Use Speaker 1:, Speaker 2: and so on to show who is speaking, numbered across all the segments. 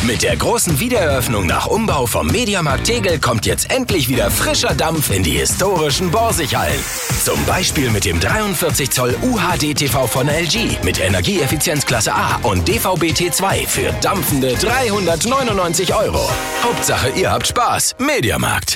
Speaker 1: Mit der großen Wiedereröffnung nach Umbau vom Mediamarkt Tegel kommt jetzt endlich wieder frischer Dampf in die historischen Borsighallen. Zum Beispiel mit dem 43 Zoll UHD-TV von LG mit Energieeffizienzklasse A und DVB-T2 für dampfende 399 €. Hauptsache, ihr habt Spaß. Mediamarkt.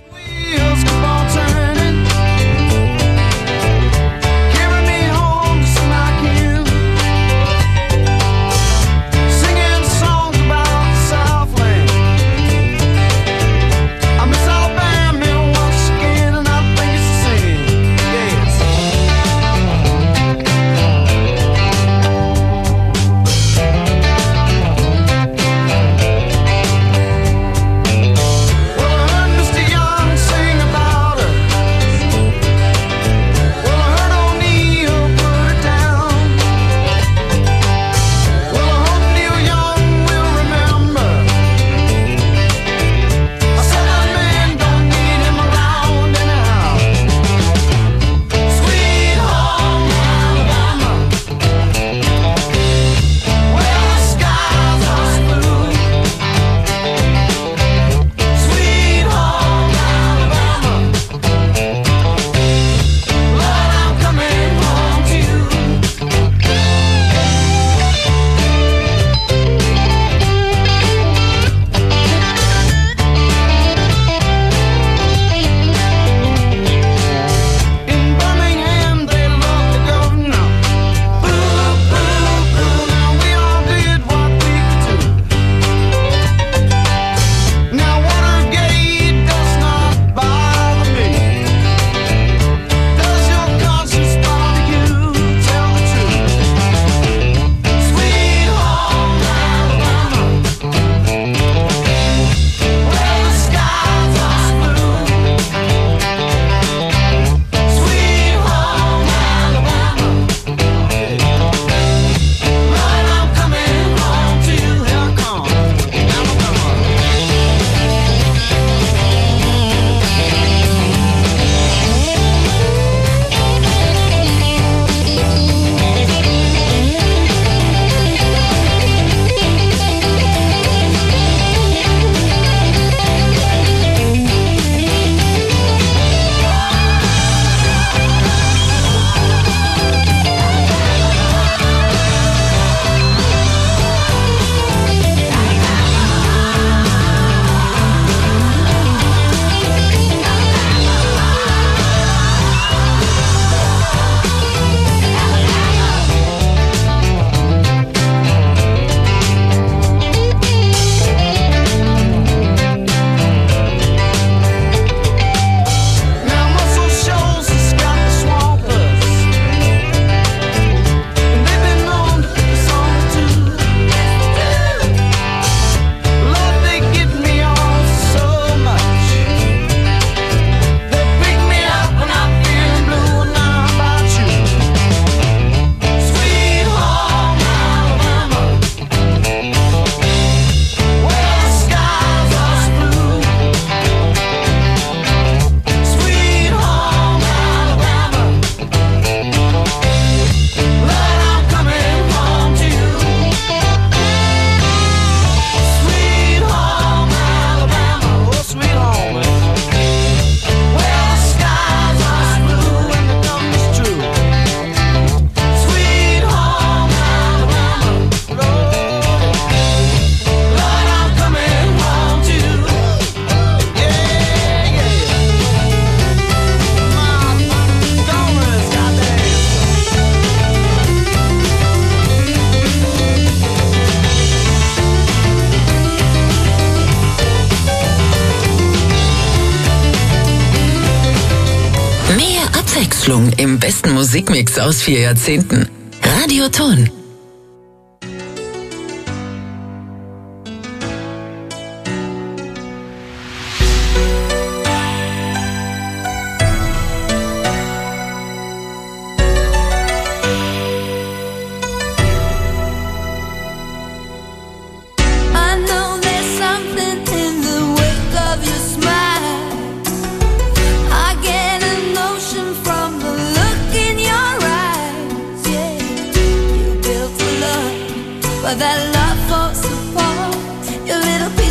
Speaker 2: Im besten Musikmix aus 4 Jahrzehnten. Radioton.
Speaker 3: But that love falls apart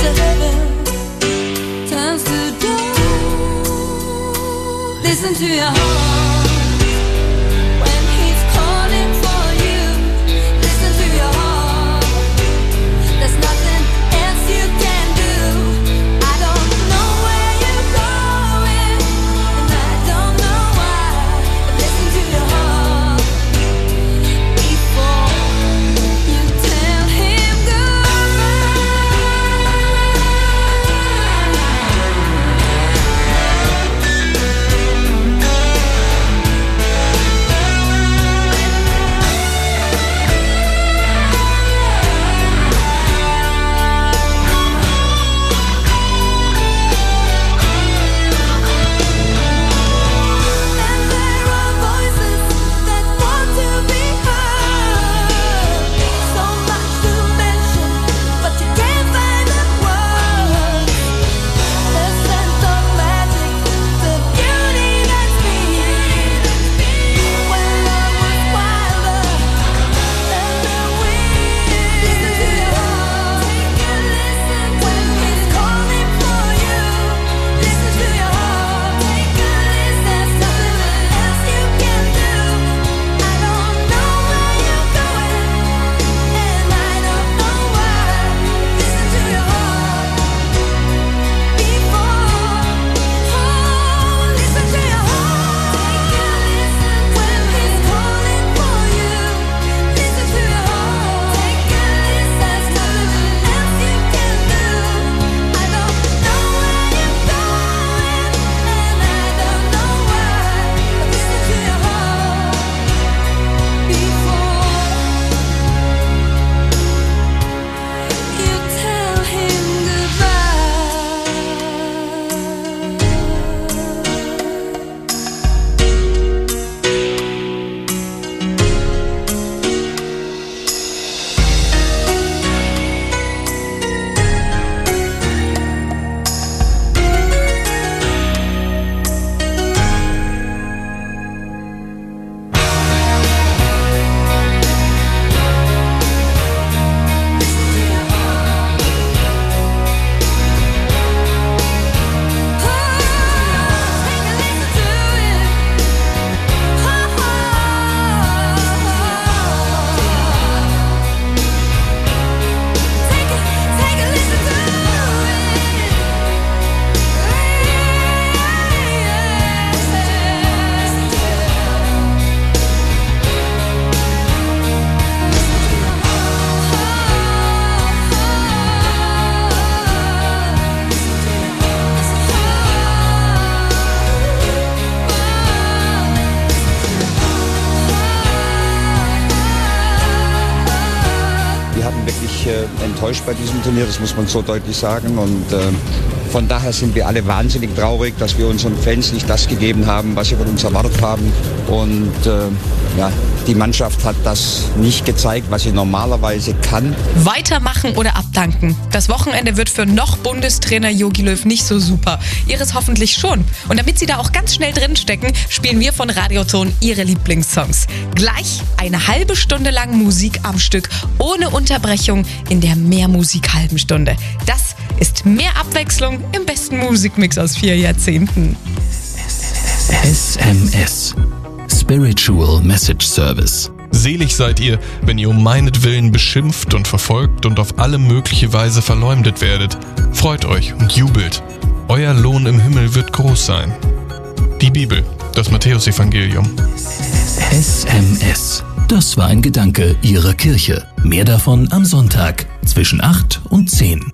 Speaker 3: to heaven turns to dawn. Listen to your heart when he's calling for you. Listen to your heart. There's nothing else you can do. I don't know where you're going, and I don't know why. But listen to your heart before you tell him
Speaker 4: enttäuscht bei diesem Turnier, das muss man so deutlich sagen. Und von daher sind wir alle wahnsinnig traurig, dass wir unseren Fans nicht das gegeben haben, was sie von uns erwartet haben. Und die Mannschaft hat das nicht gezeigt, was sie normalerweise kann.
Speaker 5: Weitermachen oder abdanken. Das Wochenende wird für noch Bundestrainer Jogi Löw nicht so super. Ihres hoffentlich schon. Und damit Sie da auch ganz schnell drinstecken, spielen wir von Radioton Ihre Lieblingssongs. Gleich eine halbe Stunde lang Musik am Stück, ohne Unterbrechung in der Mehrmusik-halben Stunde. Das ist mehr Abwechslung im besten Musikmix aus 4 Jahrzehnten.
Speaker 6: SMS. Spiritual Message Service.
Speaker 7: Selig seid ihr, wenn ihr um meinetwillen beschimpft und verfolgt und auf alle mögliche Weise verleumdet werdet. Freut euch und jubelt. Euer Lohn im Himmel wird groß sein. Die Bibel, das Matthäusevangelium.
Speaker 6: SMS. Das war ein Gedanke Ihrer Kirche. Mehr davon am Sonntag zwischen 8 und 10.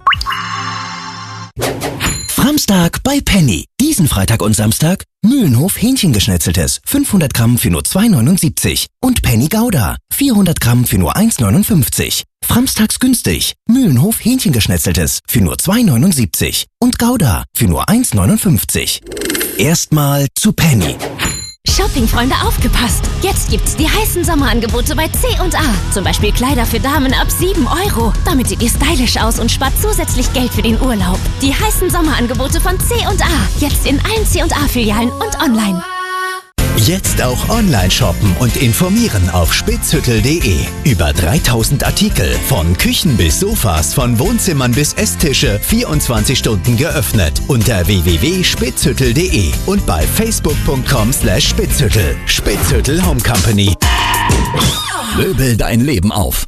Speaker 8: Framstag bei Penny. Diesen Freitag und Samstag Mühlenhof Hähnchengeschnetzeltes 500 Gramm für nur 2,79 und Penny Gouda 400 Gramm für nur 1,59. Framstags günstig. Mühlenhof Hähnchengeschnetzeltes für nur 2,79 und Gouda für nur 1,59. Erstmal zu Penny.
Speaker 9: Shoppingfreunde, aufgepasst! Jetzt gibt's die heißen Sommerangebote bei C&A. Zum Beispiel Kleider für Damen ab 7 €. Damit seht ihr stylisch aus und spart zusätzlich Geld für den Urlaub. Die heißen Sommerangebote von C&A. Jetzt in allen C&A-Filialen und online.
Speaker 10: Jetzt auch online shoppen und informieren auf spitzhüttel.de. Über 3000 Artikel, von Küchen bis Sofas, von Wohnzimmern bis Esstische, 24 Stunden geöffnet. Unter www.spitzhüttel.de und bei facebook.com/spitzhüttel. Spitzhüttel Home Company. Möbel dein Leben auf.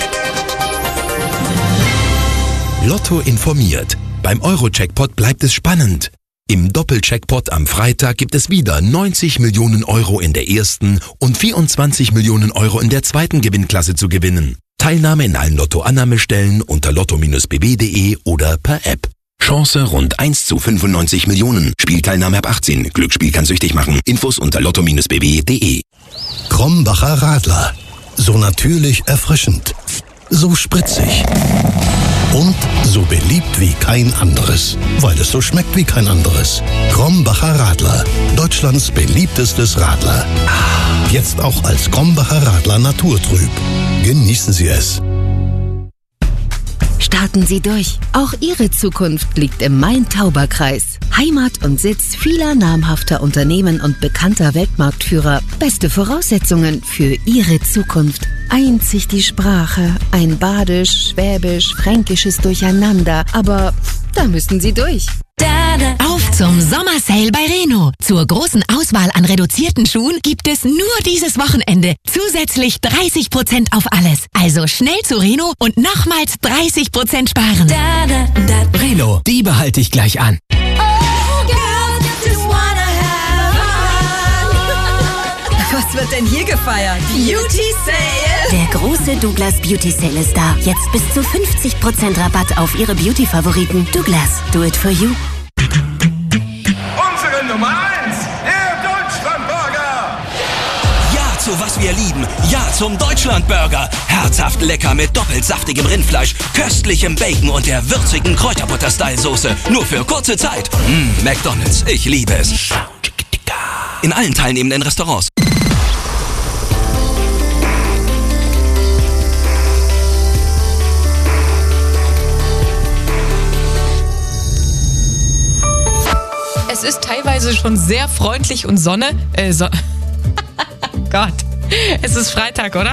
Speaker 1: Lotto informiert. Beim Euro-Jackpot bleibt es spannend. Im Doppeljackpot am Freitag gibt es wieder 90 Millionen Euro in der ersten und 24 Millionen Euro in der zweiten Gewinnklasse zu gewinnen. Teilnahme in allen Lotto-Annahmestellen unter lotto-bb.de oder per App. Chance rund 1 zu 95 Millionen. Spielteilnahme ab 18. Glücksspiel kann süchtig machen. Infos unter lotto-bb.de.
Speaker 11: Krombacher Radler. So natürlich erfrischend. So spritzig. Und so beliebt wie kein anderes, weil es so schmeckt wie kein anderes. Krombacher Radler, Deutschlands beliebtestes Radler. Jetzt auch als Krombacher Radler naturtrüb. Genießen Sie es.
Speaker 12: Starten Sie durch. Auch Ihre Zukunft liegt im Main-Tauber-Kreis. Heimat und Sitz vieler namhafter Unternehmen und bekannter Weltmarktführer. Beste Voraussetzungen für Ihre Zukunft. Einzig die Sprache, ein badisch, schwäbisch, fränkisches Durcheinander. Aber da müssen Sie durch.
Speaker 13: Auf zum Sommersale bei Reno. Zur großen Auswahl an reduzierten Schuhen gibt es nur dieses Wochenende zusätzlich 30% auf alles. Also schnell zu Reno und nochmals 30% sparen.
Speaker 14: Reno, die behalte ich gleich an.
Speaker 15: Was wird denn hier gefeiert? Beauty Sale!
Speaker 16: Der große Douglas Beauty Sale ist da. Jetzt bis zu 50% Rabatt auf Ihre Beauty-Favoriten. Douglas, do it for you.
Speaker 17: Unsere Nummer 1, der Deutschlandburger!
Speaker 18: Ja zu was wir lieben. Ja zum Deutschlandburger. Herzhaft lecker mit doppelt saftigem Rindfleisch, köstlichem Bacon und der würzigen Kräuterbutter-Style-Soße. Nur für kurze Zeit. McDonald's, ich liebe es. In allen teilnehmenden Restaurants.
Speaker 5: Es ist teilweise schon sehr freundlich und Sonne. Gott, es ist Freitag, oder?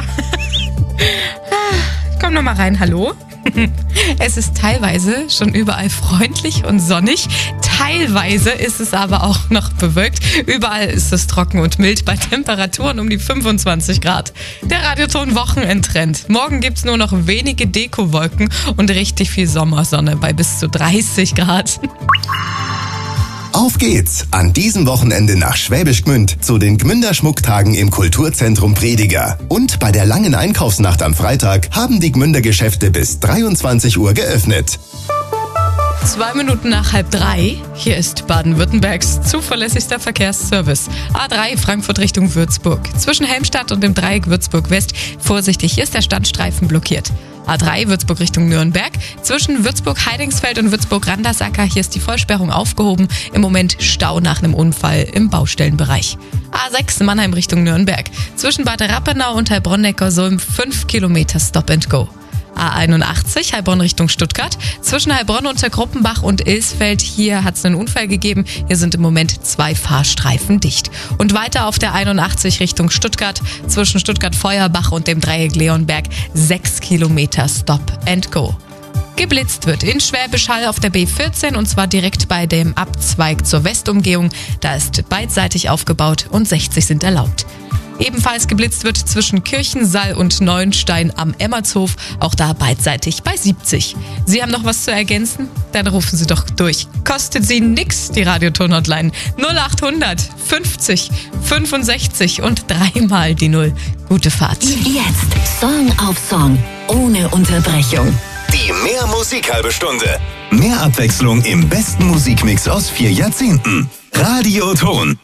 Speaker 5: Komm noch mal rein, hallo? Es ist teilweise schon überall freundlich und sonnig. Teilweise ist es aber auch noch bewölkt. Überall ist es trocken und mild bei Temperaturen um die 25 Grad. Der Radioton Wochenendtrend. Morgen gibt's nur noch wenige Dekowolken und richtig viel Sommersonne bei bis zu 30 Grad.
Speaker 19: Auf geht's! An diesem Wochenende nach Schwäbisch Gmünd zu den Gmünder Schmucktagen im Kulturzentrum Prediger. Und bei der langen Einkaufsnacht am Freitag haben die Gmünder Geschäfte bis 23 Uhr geöffnet.
Speaker 5: 2 Minuten nach 2:30. Hier ist Baden-Württembergs zuverlässigster Verkehrsservice. A3 Frankfurt Richtung Würzburg. Zwischen Helmstadt und dem Dreieck Würzburg-West. Vorsichtig, hier ist der Standstreifen blockiert. A3 Würzburg Richtung Nürnberg. Zwischen Würzburg-Heidingsfeld und Würzburg-Randersacker. Hier ist die Vollsperrung aufgehoben. Im Moment Stau nach einem Unfall im Baustellenbereich. A6 Mannheim Richtung Nürnberg. Zwischen Bad Rappenau und Heilbronn-Neckarsulm 5 Kilometer Stop and Go. A81 Heilbronn Richtung Stuttgart. Zwischen Heilbronn und Gruppenbach und Ilsfeld, hier hat es einen Unfall gegeben. Hier sind im Moment 2 Fahrstreifen dicht. Und weiter auf der 81 Richtung Stuttgart. Zwischen Stuttgart-Feuerbach und dem Dreieck Leonberg 6 Kilometer Stop and Go. Geblitzt wird in Schwäbisch Hall auf der B14 und zwar direkt bei dem Abzweig zur Westumgehung. Da ist beidseitig aufgebaut und 60 sind erlaubt. Ebenfalls geblitzt wird zwischen Kirchensall und Neuenstein am Emmertshof, auch da beidseitig bei 70. Sie haben noch was zu ergänzen? Dann rufen Sie doch durch. Kostet Sie nix, die Radioton-Hotline. 0800 50 65 und 3 die 0. Gute Fahrt.
Speaker 2: Jetzt Song auf Song, ohne Unterbrechung.
Speaker 11: Die Mehr Musik halbe Stunde. Mehr Abwechslung im besten Musikmix aus 4 Jahrzehnten. Radioton.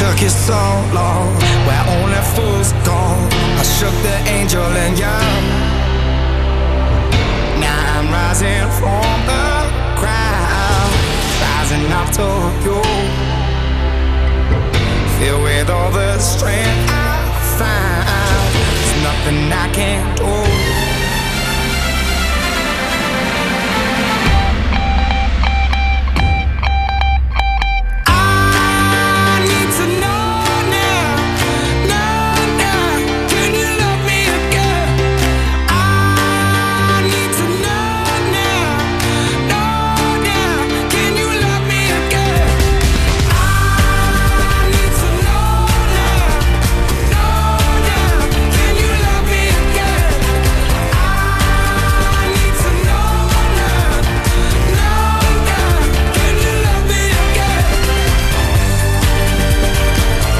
Speaker 20: took you so long, where only fools go. I shook the angel and young. Now I'm rising from the crowd, rising up to you. Filled with all the strength I find, there's nothing I can't do.